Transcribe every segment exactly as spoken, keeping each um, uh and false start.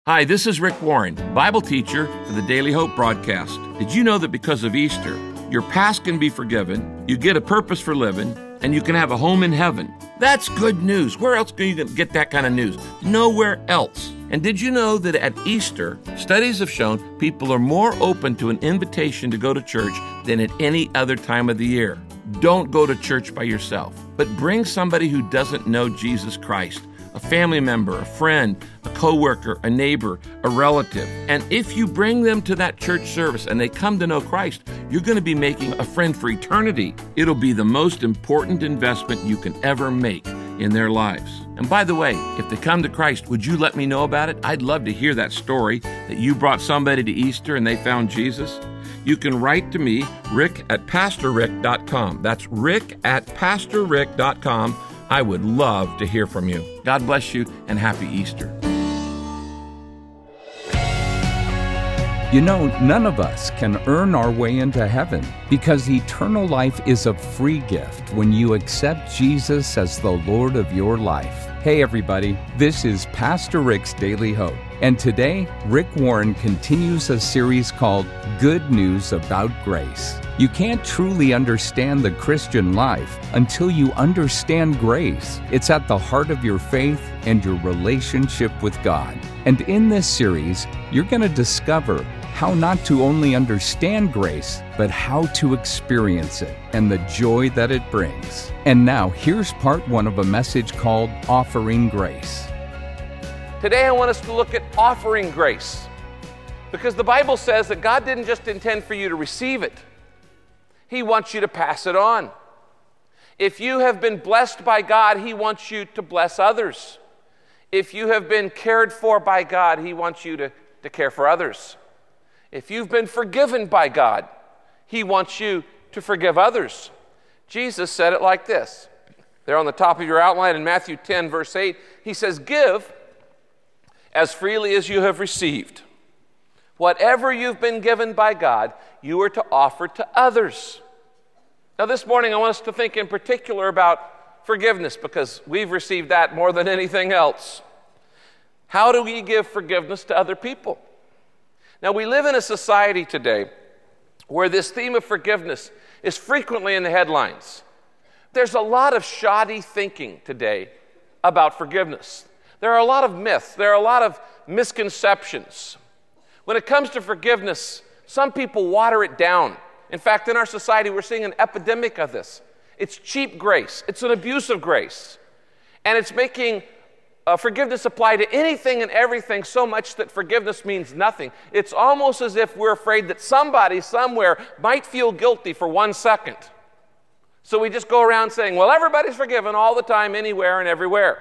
Hi, this is Rick Warren, Bible teacher for the Daily Hope broadcast. Did you know that because of Easter, your past can be forgiven, you get a purpose for living, and you can have a home in heaven? That's good news. Where else can you get that kind of news? Nowhere else. And did you know that at Easter, studies have shown people are more open to an invitation to go to church than at any other time of the year? Don't go to church by yourself, but bring somebody who doesn't know Jesus Christ. A family member, a friend, a coworker, a neighbor, a relative. And if you bring them to that church service and they come to know Christ, you're going to be making a friend for eternity. It'll be the most important investment you can ever make in their lives. And by the way, if they come to Christ, would you let me know about it? I'd love to hear that story that you brought somebody to Easter and they found Jesus. You can write to me, rick at pastor rick dot com. That's rick at pastor rick dot com. I would love to hear from you. God bless you and happy Easter. You know, none of us can earn our way into heaven because eternal life is a free gift when you accept Jesus as the Lord of your life. Hey everybody, this is Pastor Rick's Daily Hope, and today Rick Warren continues a series called Good News About Grace. You can't truly understand the Christian life until you understand grace. It's at the heart of your faith and your relationship with God. And in this series, you're going to discover how not to only understand grace, but how to experience it and the joy that it brings. And now, here's part one of a message called Offering Grace. Today I want us to look at offering grace, because the Bible says that God didn't just intend for you to receive it. He wants you to pass it on. If you have been blessed by God, He wants you to bless others. If you have been cared for by God, He wants you to, to care for others. If you've been forgiven by God, He wants you to forgive others. Jesus said it like this. There on the top of your outline in Matthew ten, verse eight, He says, "Give as freely as you have received. Whatever you've been given by God, you are to offer to others." Now this morning I want us to think in particular about forgiveness, because we've received that more than anything else. How do we give forgiveness to other people? Now we live in a society today where this theme of forgiveness is frequently in the headlines. There's a lot of shoddy thinking today about forgiveness. There are a lot of myths. There are a lot of misconceptions. When it comes to forgiveness, some people water it down. In fact, in our society, we're seeing an epidemic of this. It's cheap grace. It's an abuse of grace. And it's making uh, forgiveness apply to anything and everything so much that forgiveness means nothing. It's almost as if we're afraid that somebody somewhere might feel guilty for one second. So we just go around saying, well, everybody's forgiven all the time, anywhere and everywhere.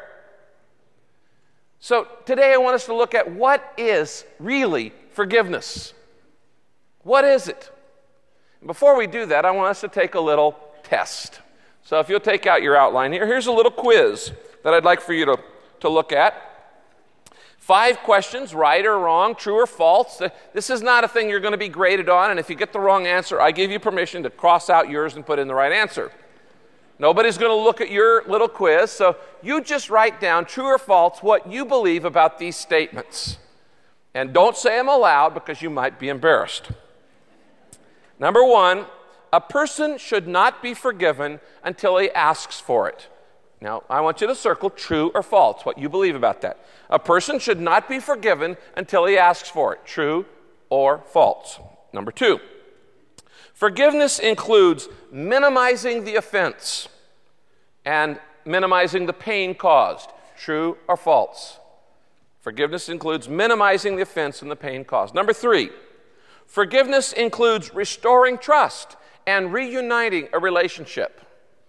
So today I want us to look at what is really forgiveness. What is it? Before we do that, I want us to take a little test. So if you'll take out your outline here, here's a little quiz that I'd like for you to, to look at. Five questions, right or wrong, true or false. This is not a thing you're going to be graded on, and if you get the wrong answer, I give you permission to cross out yours and put in the right answer. Nobody's going to look at your little quiz, so you just write down, true or false, what you believe about these statements. And don't say them aloud because you might be embarrassed. Number one, a person should not be forgiven until he asks for it. Now, I want you to circle true or false, what you believe about that. A person should not be forgiven until he asks for it. True or false. Number two, forgiveness includes minimizing the offense and minimizing the pain caused. True or false? Forgiveness includes minimizing the offense and the pain caused. Number three, forgiveness includes restoring trust and reuniting a relationship.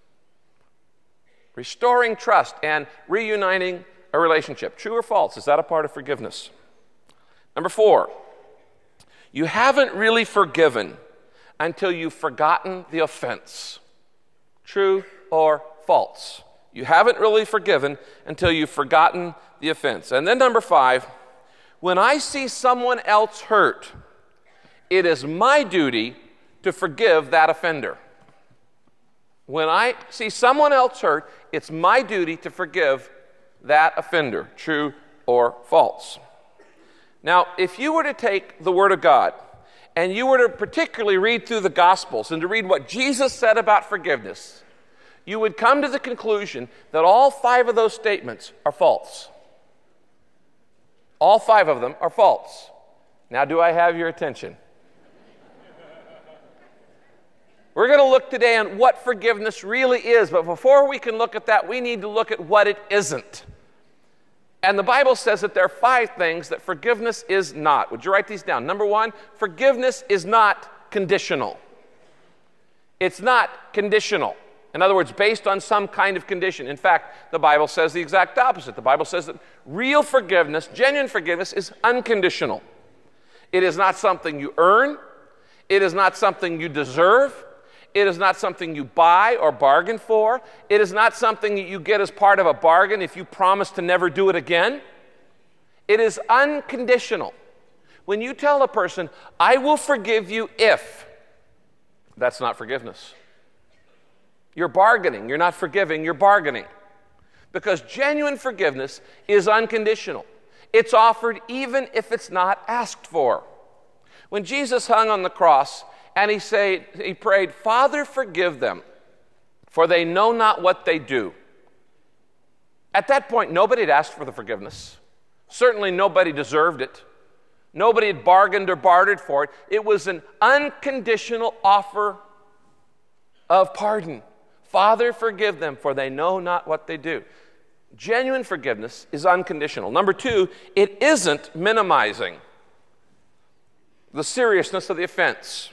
Restoring trust and reuniting a relationship. True or false? Is that a part of forgiveness? Number four, you haven't really forgiven until you've forgotten the offense. True or false? You haven't really forgiven until you've forgotten the offense. And then number five, when I see someone else hurt, it is my duty to forgive that offender. When I see someone else hurt, it's my duty to forgive that offender. True or false? Now, if you were to take the Word of God and you were to particularly read through the Gospels and to read what Jesus said about forgiveness, you would come to the conclusion that all five of those statements are false. All five of them are false. Now, do I have your attention? We're going to look today on what forgiveness really is, but before we can look at that, we need to look at what it isn't. And the Bible says that there are five things that forgiveness is not. Would you write these down? Number one, forgiveness is not conditional. It's not conditional. In other words, based on some kind of condition. In fact, the Bible says the exact opposite. The Bible says that real forgiveness, genuine forgiveness, is unconditional. It is not something you earn. It is not something you deserve. It is not something you buy or bargain for. It is not something that you get as part of a bargain if you promise to never do it again. It is unconditional. When you tell a person, I will forgive you if, that's not forgiveness. You're bargaining. You're not forgiving. You're bargaining. Because genuine forgiveness is unconditional. It's offered even if it's not asked for. When Jesus hung on the cross, and he said, he prayed, Father, forgive them, for they know not what they do. At that point, nobody had asked for the forgiveness. Certainly nobody deserved it. Nobody had bargained or bartered for it. It was an unconditional offer of pardon. Father, forgive them, for they know not what they do. Genuine forgiveness is unconditional. Number two, it isn't minimizing the seriousness of the offense.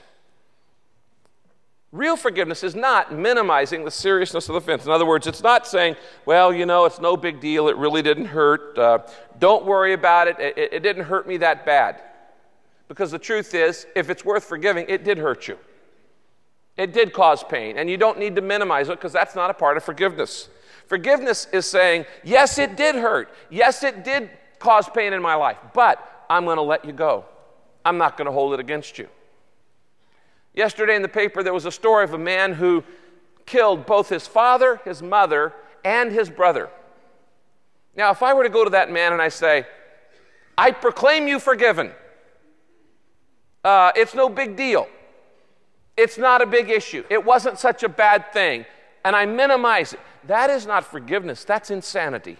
Real forgiveness is not minimizing the seriousness of the offense. In other words, it's not saying, well, you know, it's no big deal. It really didn't hurt. Uh, don't worry about it. it. It didn't hurt me that bad. Because the truth is, if it's worth forgiving, it did hurt you. It did cause pain. And you don't need to minimize it because that's not a part of forgiveness. Forgiveness is saying, yes, it did hurt. Yes, it did cause pain in my life. But I'm going to let you go. I'm not going to hold it against you. Yesterday in the paper, there was a story of a man who killed both his father, his mother, and his brother. Now, if I were to go to that man and I say, I proclaim you forgiven. Uh, it's no big deal. It's not a big issue. It wasn't such a bad thing. And I minimize it. That is not forgiveness. That's insanity.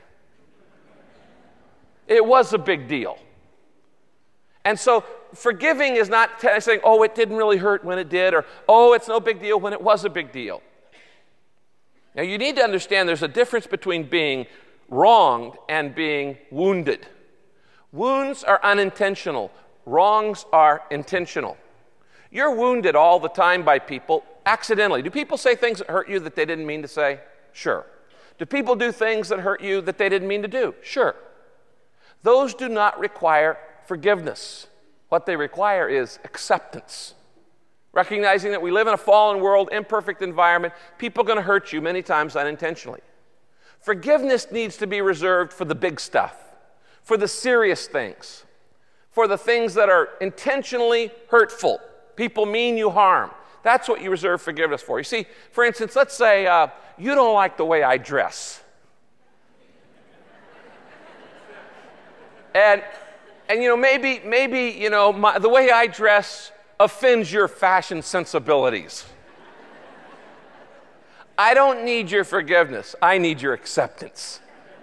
It was a big deal. And so forgiving is not t- saying, oh, it didn't really hurt when it did, or oh, it's no big deal when it was a big deal. Now, you need to understand there's a difference between being wronged and being wounded. Wounds are unintentional. Wrongs are intentional. You're wounded all the time by people accidentally. Do people say things that hurt you that they didn't mean to say? Sure. Do people do things that hurt you that they didn't mean to do? Sure. Those do not require forgiveness. What they require is acceptance. Recognizing that we live in a fallen world, imperfect environment, people are going to hurt you many times unintentionally. Forgiveness needs to be reserved for the big stuff, for the serious things, for the things that are intentionally hurtful. People mean you harm. That's what you reserve forgiveness for. You see, for instance, let's say uh, you don't like the way I dress. And And, you know, maybe, maybe you know, my, the way I dress offends your fashion sensibilities. I don't need your forgiveness. I need your acceptance.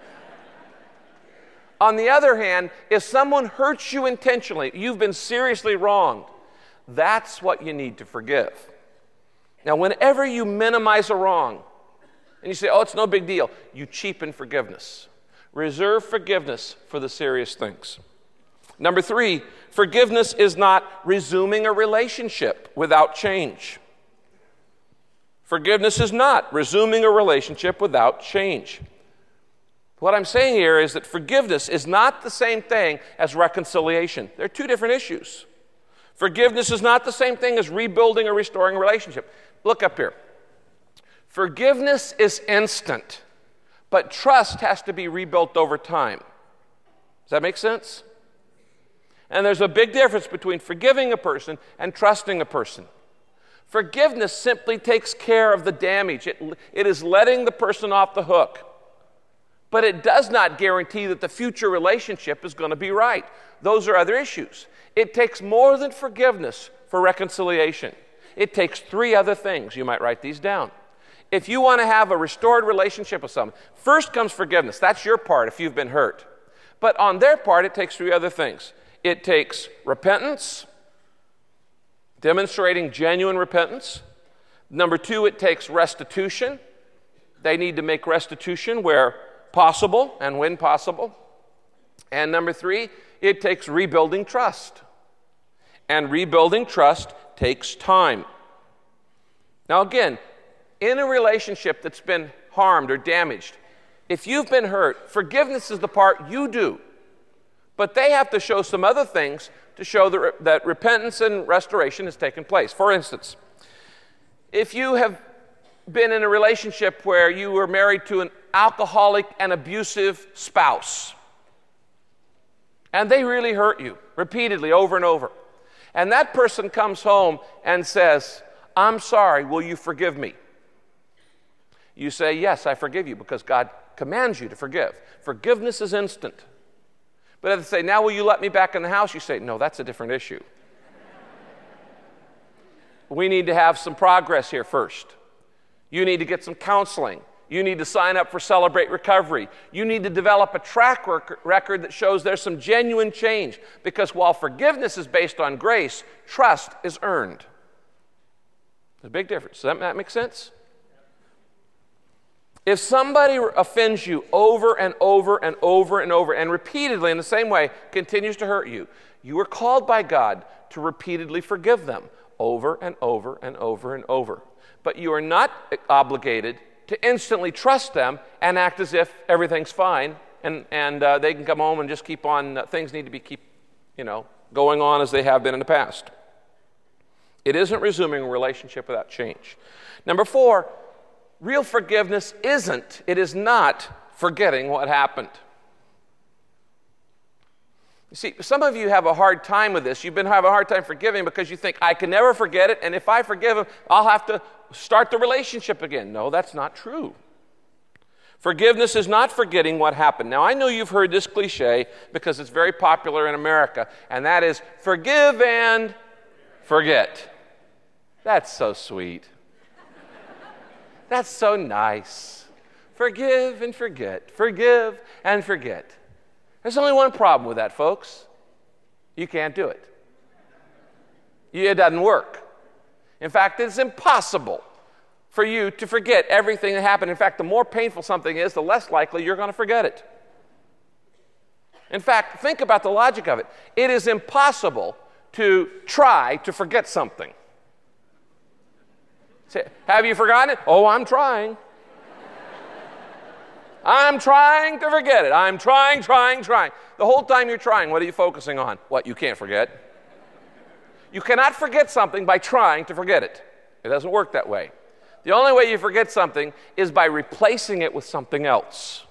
On the other hand, if someone hurts you intentionally, you've been seriously wronged, that's what you need to forgive. Now, whenever you minimize a wrong, and you say, oh, it's no big deal, you cheapen forgiveness. Reserve forgiveness for the serious things. Number three, forgiveness is not resuming a relationship without change. Forgiveness is not resuming a relationship without change. What I'm saying here is that forgiveness is not the same thing as reconciliation. They're two different issues. Forgiveness is not the same thing as rebuilding or restoring a relationship. Look up here. Forgiveness is instant, but trust has to be rebuilt over time. Does that make sense? And there's a big difference between forgiving a person and trusting a person. Forgiveness simply takes care of the damage. It, it is letting the person off the hook. But it does not guarantee that the future relationship is going to be right. Those are other issues. It takes more than forgiveness for reconciliation. It takes three other things. You might write these down. If you want to have a restored relationship with someone, first comes forgiveness. That's your part if you've been hurt. But on their part, it takes three other things. It takes repentance, demonstrating genuine repentance. Number two, it takes restitution. They need to make restitution where possible and when possible. And number three, it takes rebuilding trust. And rebuilding trust takes time. Now again, in a relationship that's been harmed or damaged, if you've been hurt, forgiveness is the part you do. But they have to show some other things to show that, re- that repentance and restoration has taken place. For instance, if you have been in a relationship where you were married to an alcoholic and abusive spouse, and they really hurt you repeatedly over and over, and that person comes home and says, "I'm sorry, will you forgive me?" You say, "Yes, I forgive you," because God commands you to forgive. Forgiveness is instant. But if they say, "Now will you let me back in the house?" You say, "No, that's a different issue. We need to have some progress here first. You need to get some counseling. You need to sign up for Celebrate Recovery. You need to develop a track record that shows there's some genuine change. Because while forgiveness is based on grace, trust is earned." There's a big difference. Does that, that make sense? If somebody offends you over and over and over and over and repeatedly in the same way continues to hurt you, you are called by God to repeatedly forgive them over and over and over and over. But you are not obligated to instantly trust them and act as if everything's fine and, and uh, they can come home and just keep on, uh, things need to be keep, you know, going on as they have been in the past. It isn't resuming a relationship without change. Number four, real forgiveness isn't, it is not forgetting what happened. You see, some of you have a hard time with this. You've been having a hard time forgiving because you think, I can never forget it, and if I forgive him, I'll have to start the relationship again. No, that's not true. Forgiveness is not forgetting what happened. Now, I know you've heard this cliche because it's very popular in America, and that is, forgive and forget. That's so sweet. That's so nice. Forgive and forget. Forgive and forget. There's only one problem with that, folks. You can't do it. It doesn't work. In fact, it's impossible for you to forget everything that happened. In fact, the more painful something is, the less likely you're going to forget it. In fact, think about the logic of it. It is impossible to try to forget something. Say, have you forgotten it? Oh, I'm trying. I'm trying to forget it. I'm trying, trying, trying. The whole time you're trying, what are you focusing on? What you can't forget. You cannot forget something by trying to forget it. It doesn't work that way. The only way you forget something is by replacing it with something else.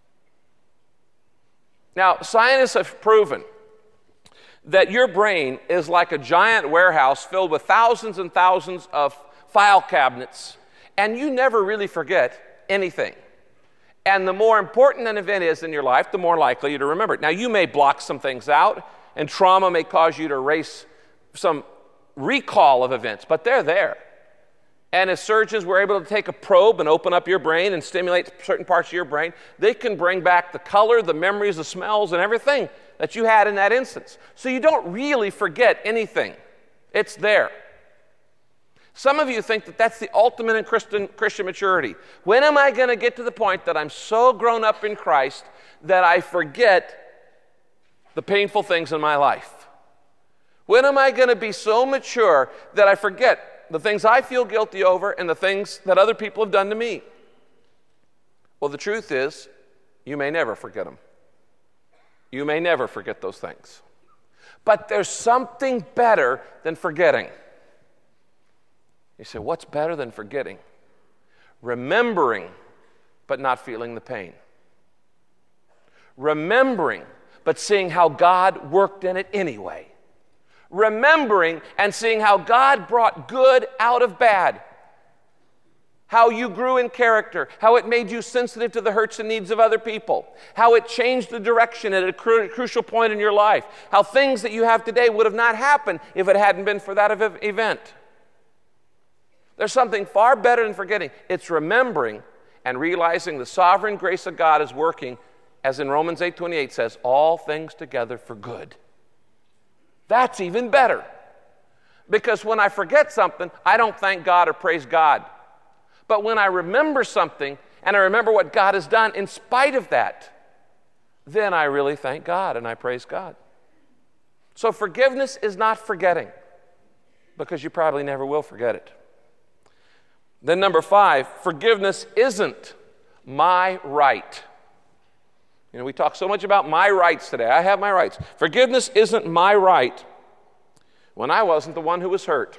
Now, scientists have proven that your brain is like a giant warehouse filled with thousands and thousands of file cabinets, and you never really forget anything. And the more important an event is in your life, the more likely you're to remember it. Now, you may block some things out, and trauma may cause you to erase some recall of events, but they're there. And as surgeons were able to take a probe and open up your brain and stimulate certain parts of your brain, they can bring back the color, the memories, the smells, and everything that you had in that instance. So you don't really forget anything. It's there. Some of you think that that's the ultimate in Christian, Christian maturity. When am I going to get to the point that I'm so grown up in Christ that I forget the painful things in my life? When am I going to be so mature that I forget the things I feel guilty over and the things that other people have done to me? Well, the truth is, you may never forget them. You may never forget those things. But there's something better than forgetting. You say, what's better than forgetting? Remembering, but not feeling the pain. Remembering, but seeing how God worked in it anyway. Remembering and seeing how God brought good out of bad. how you grew in character, how it made you sensitive to the hurts and needs of other people, how it changed the direction at a cru- crucial point in your life, how things that you have today would have not happened if it hadn't been for that ev- event. There's something far better than forgetting. It's remembering and realizing the sovereign grace of God is working, as in Romans eight twenty-eight says, all things together for good. That's even better. Because when I forget something, I don't thank God or praise God. But when I remember something, and I remember what God has done in spite of that, then I really thank God and I praise God. So forgiveness is not forgetting, because you probably never will forget it. Then number five, forgiveness isn't my right. You know, we talk so much about my rights today. I have my rights. Forgiveness isn't my right when I wasn't the one who was hurt.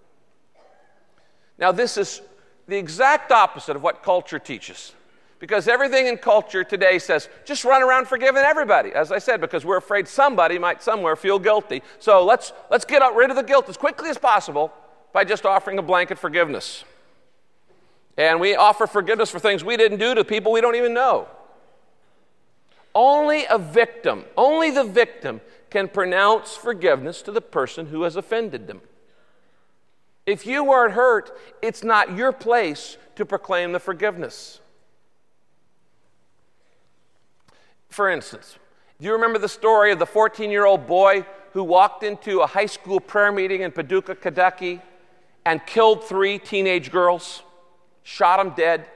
Now, this is the exact opposite of what culture teaches, because everything in culture today says, just run around forgiving everybody, as I said, because we're afraid somebody might somewhere feel guilty. So let's, let's get rid of the guilt as quickly as possible by just offering a blanket forgiveness. And we offer forgiveness for things we didn't do to people we don't even know. Only a victim, only the victim can pronounce forgiveness to the person who has offended them. If you weren't hurt, it's not your place to proclaim the forgiveness. For instance, do you remember the story of the fourteen-year-old boy who walked into a high school prayer meeting in Paducah, Kentucky, and killed three teenage girls, shot them dead?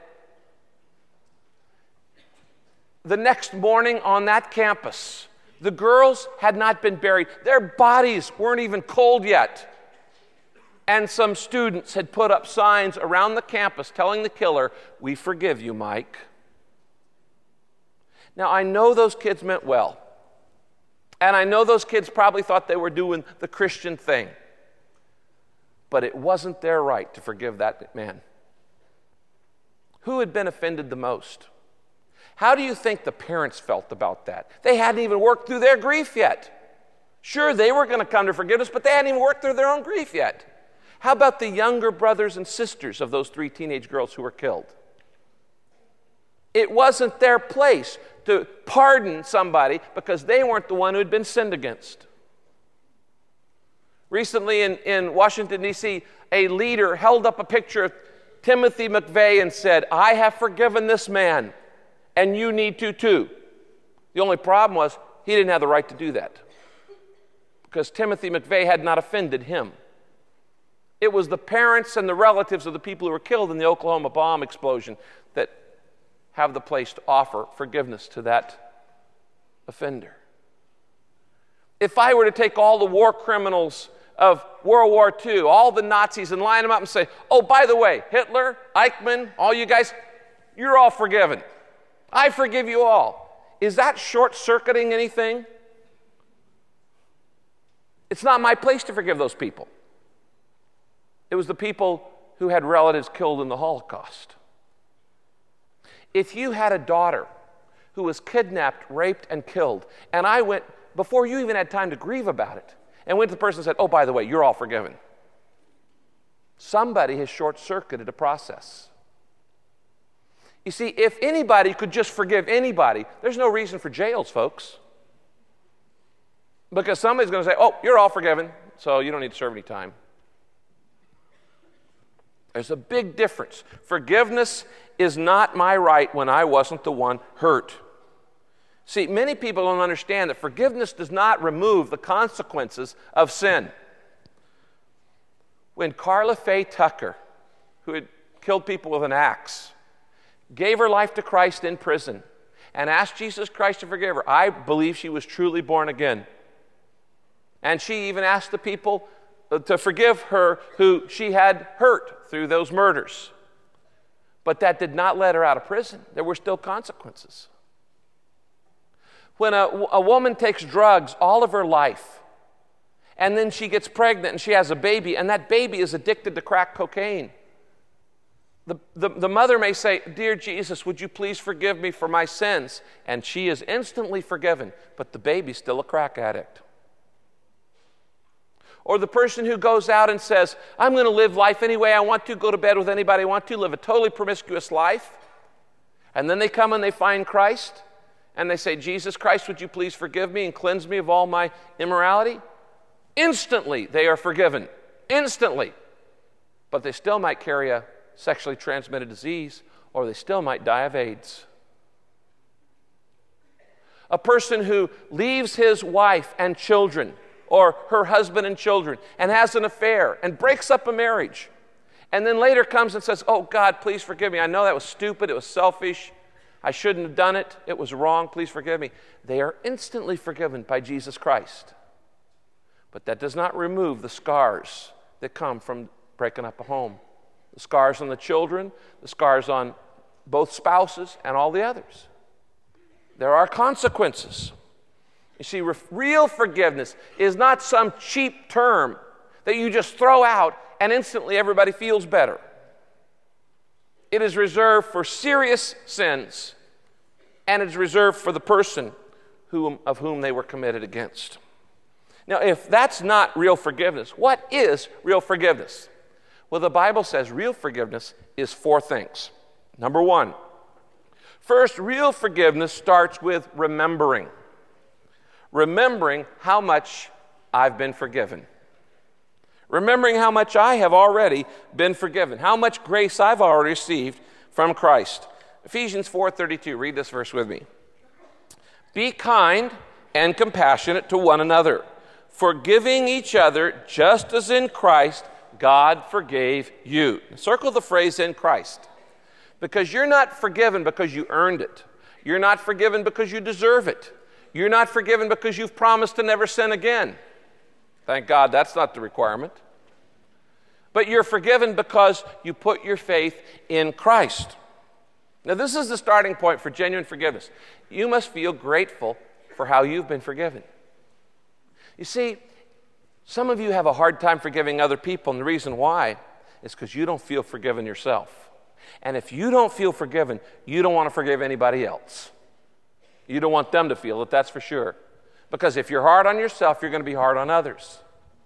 The next morning on that campus, the girls had not been buried. Their bodies weren't even cold yet. And some students had put up signs around the campus telling the killer, "We forgive you, Mike." Now, I know those kids meant well. And I know those kids probably thought they were doing the Christian thing. But it wasn't their right to forgive that man. Who had been offended the most? How do you think the parents felt about that? They hadn't even worked through their grief yet. Sure, they were going to come to forgiveness, but they hadn't even worked through their own grief yet. How about the younger brothers and sisters of those three teenage girls who were killed? It wasn't their place to pardon somebody because they weren't the one who had been sinned against. Recently in, in Washington, D C, a leader held up a picture of Timothy McVeigh and said, "I have forgiven this man, and you need to too." The only problem was he didn't have the right to do that because Timothy McVeigh had not offended him. It was the parents and the relatives of the people who were killed in the Oklahoma bomb explosion that have the place to offer forgiveness to that offender. If I were to take all the war criminals of World War Two, all the Nazis, and line them up and say, "Oh, by the way, Hitler, Eichmann, all you guys, you're all forgiven. I forgive you all." Is that short-circuiting anything? It's not my place to forgive those people. It was the people who had relatives killed in the Holocaust. If you had a daughter who was kidnapped, raped, and killed, and I went, before you even had time to grieve about it, and went to the person and said, "Oh, by the way, you're all forgiven," somebody has short-circuited a process. You see, if anybody could just forgive anybody, there's no reason for jails, folks. Because somebody's going to say, "Oh, you're all forgiven, so you don't need to serve any time." There's a big difference. Forgiveness is not my right when I wasn't the one hurt. See, many people don't understand that forgiveness does not remove the consequences of sin. When Carla Faye Tucker, who had killed people with an axe, gave her life to Christ in prison and asked Jesus Christ to forgive her, I believe she was truly born again. And she even asked the people to forgive her who she had hurt through those murders. But that did not let her out of prison. There were still consequences. When a, a woman takes drugs all of her life, and then she gets pregnant and she has a baby, and that baby is addicted to crack cocaine, the, the, the mother may say, "Dear Jesus, would you please forgive me for my sins?" And she is instantly forgiven, but the baby's still a crack addict. Or the person who goes out and says, I'm going to live life any way I want to, go to bed with anybody I want to, live a totally promiscuous life. And then they come and they find Christ, and they say, Jesus Christ, would you please forgive me and cleanse me of all my immorality? Instantly, they are forgiven. Instantly. But they still might carry a sexually transmitted disease, or they still might die of AIDS. A person who leaves his wife and children, or her husband and children, and has an affair and breaks up a marriage, and then later comes and says, oh God, please forgive me. I know that was stupid, it was selfish, I shouldn't have done it, it was wrong, please forgive me. They are instantly forgiven by Jesus Christ. But that does not remove the scars that come from breaking up a home. The scars on the children, the scars on both spouses and all the others. There are consequences. You see, re- real forgiveness is not some cheap term that you just throw out and instantly everybody feels better. It is reserved for serious sins, and it's reserved for the person whom, of whom they were committed against. Now, if that's not real forgiveness, what is real forgiveness? Well, the Bible says real forgiveness is four things. Number one, first, real forgiveness starts with remembering. Remembering how much I've been forgiven. Remembering how much I have already been forgiven. How much grace I've already received from Christ. Ephesians four thirty-two, read this verse with me. Be kind and compassionate to one another, forgiving each other just as in Christ God forgave you. Circle the phrase in Christ. Because you're not forgiven because you earned it. You're not forgiven because you deserve it. You're not forgiven because you've promised to never sin again. Thank God that's not the requirement. But you're forgiven because you put your faith in Christ. Now, this is the starting point for genuine forgiveness. You must feel grateful for how you've been forgiven. You see, some of you have a hard time forgiving other people, and the reason why is because you don't feel forgiven yourself. And if you don't feel forgiven, you don't want to forgive anybody else. You don't want them to feel it, that's for sure. Because if you're hard on yourself, you're going to be hard on others.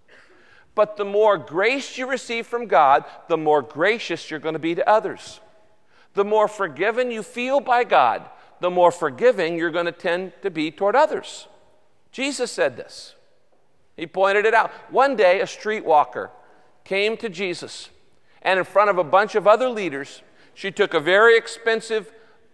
But the more grace you receive from God, the more gracious you're going to be to others. The more forgiven you feel by God, the more forgiving you're going to tend to be toward others. Jesus said this. He pointed it out. One day, a streetwalker came to Jesus, and in front of a bunch of other leaders, she took a very expensive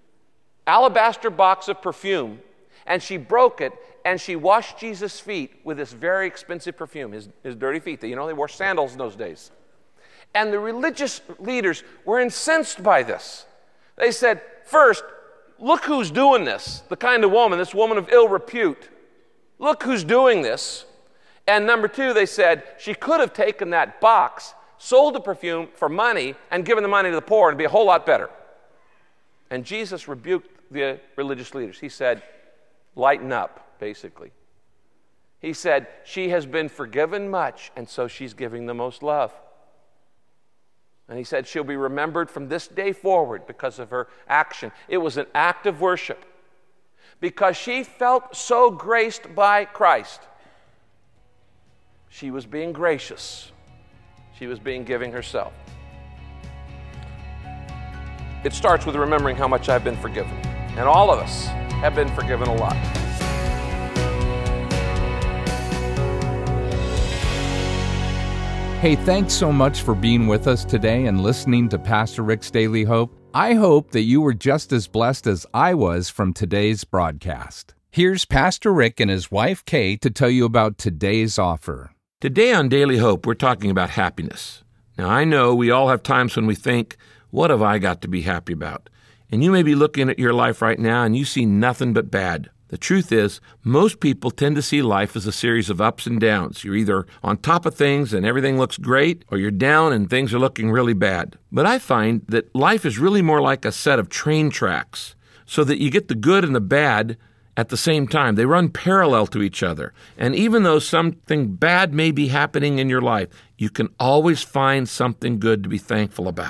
alabaster box of perfume, and she broke it, and she washed Jesus' feet with this very expensive perfume, his, his dirty feet. You know, they wore sandals in those days. And the religious leaders were incensed by this. They said, first, look who's doing this, the kind of woman, this woman of ill repute. Look who's doing this. And number two, they said, she could have taken that box, sold the perfume for money, and given the money to the poor, and it'd be a whole lot better. And Jesus rebuked the religious leaders. He said, lighten up, basically. He said, she has been forgiven much, and so she's giving the most love. And he said, she'll be remembered from this day forward because of her action. It was an act of worship. Because she felt so graced by Christ. She was being gracious. She was being giving herself. It starts with remembering how much I've been forgiven. And all of us have been forgiven a lot. Hey, thanks so much for being with us today and listening to Pastor Rick's Daily Hope. I hope that you were just as blessed as I was from today's broadcast. Here's Pastor Rick and his wife Kay to tell you about today's offer. Today on Daily Hope, we're talking about happiness. Now, I know we all have times when we think, what have I got to be happy about? And you may be looking at your life right now and you see nothing but bad. The truth is, most people tend to see life as a series of ups and downs. You're either on top of things and everything looks great, or you're down and things are looking really bad. But I find that life is really more like a set of train tracks, so that you get the good and the bad at the same time. They run parallel to each other. And even though something bad may be happening in your life, you can always find something good to be thankful about.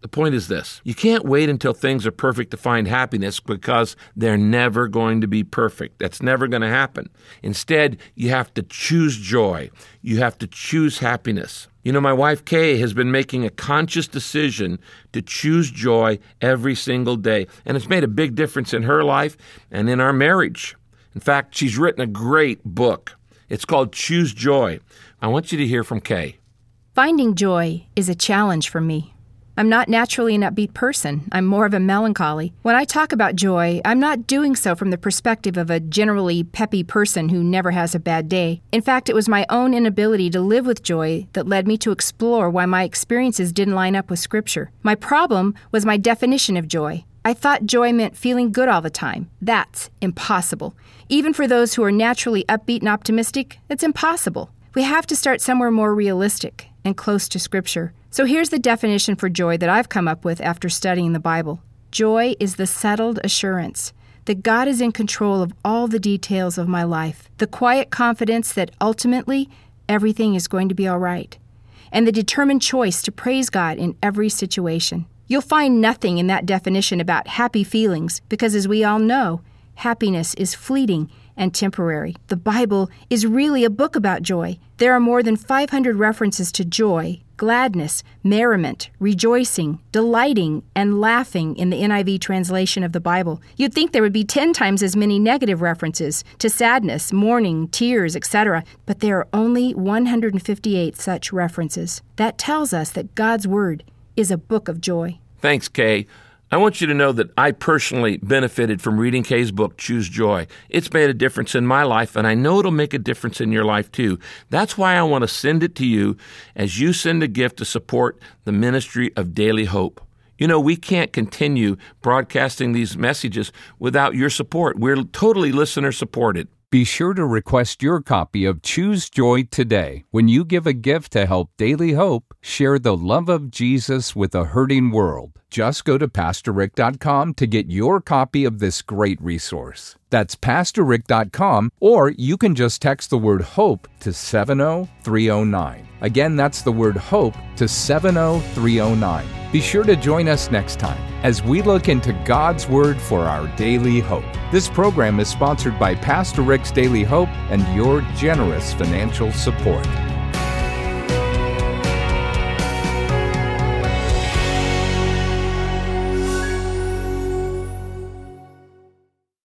The point is this: you can't wait until things are perfect to find happiness, because they're never going to be perfect. That's never going to happen. Instead, you have to choose joy. You have to choose happiness. You know, my wife Kay has been making a conscious decision to choose joy every single day, and it's made a big difference in her life and in our marriage. In fact, she's written a great book. It's called Choose Joy. I want you to hear from Kay. Finding joy is a challenge for me. I'm not naturally an upbeat person. I'm more of a melancholy. When I talk about joy, I'm not doing so from the perspective of a generally peppy person who never has a bad day. In fact, it was my own inability to live with joy that led me to explore why my experiences didn't line up with Scripture. My problem was my definition of joy. I thought joy meant feeling good all the time. That's impossible. Even for those who are naturally upbeat and optimistic, it's impossible. We have to start somewhere more realistic and close to Scripture. So here's the definition for joy that I've come up with after studying the Bible. Joy is the settled assurance that God is in control of all the details of my life, the quiet confidence that ultimately everything is going to be all right, and the determined choice to praise God in every situation. You'll find nothing in that definition about happy feelings because, as we all know, happiness is fleeting and temporary. The Bible is really a book about joy. There are more than five hundred references to joy, gladness, merriment, rejoicing, delighting, and laughing in the N I V translation of the Bible. You'd think there would be ten times as many negative references to sadness, mourning, tears, et cetera, but there are only one hundred fifty-eight such references. That tells us that God's Word is a book of joy. Thanks, Kay. I want you to know that I personally benefited from reading Kay's book, Choose Joy. It's made a difference in my life, and I know it'll make a difference in your life too. That's why I want to send it to you as you send a gift to support the ministry of Daily Hope. You know, we can't continue broadcasting these messages without your support. We're totally listener-supported. Be sure to request your copy of Choose Joy today. When you give a gift to help Daily Hope share the love of Jesus with a hurting world, just go to pastor rick dot com to get your copy of this great resource. That's pastor rick dot com, or you can just text the word HOPE to seven oh three oh nine. Again, that's the word HOPE to seven oh three oh nine. Be sure to join us next time as we look into God's Word for our daily hope. This program is sponsored by Pastor Rick's Daily Hope and your generous financial support.